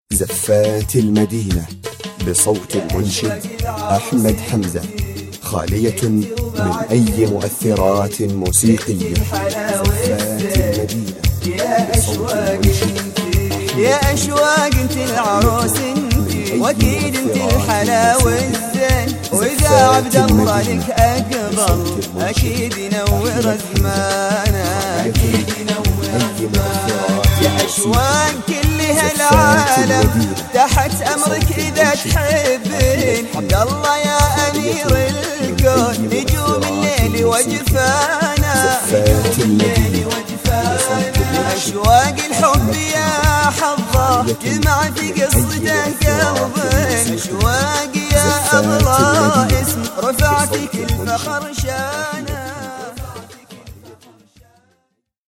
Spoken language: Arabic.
زفات المدينة بصوت المنشد أحمد حمزة، خالية من أي مؤثرات موسيقية. زفات المدينة بصوت المنشد يا أشواق انت العروس انت، واكيد انت الحلاوة الزين، وإذا عبد الله لك أقبل أكيد ينور زمانه، أكيد ينور زمانه. يا أشواق كل هالعالم تحت أمرك إذا تحبين، عبد الله يا أمير الكون نجوم الليل وجفانا، نجوم الليل وجفانا. أشواق الحب يا حظه جمع في قصته قلبين، أشواق يا أغلى اسم رفعتك الفخر شان.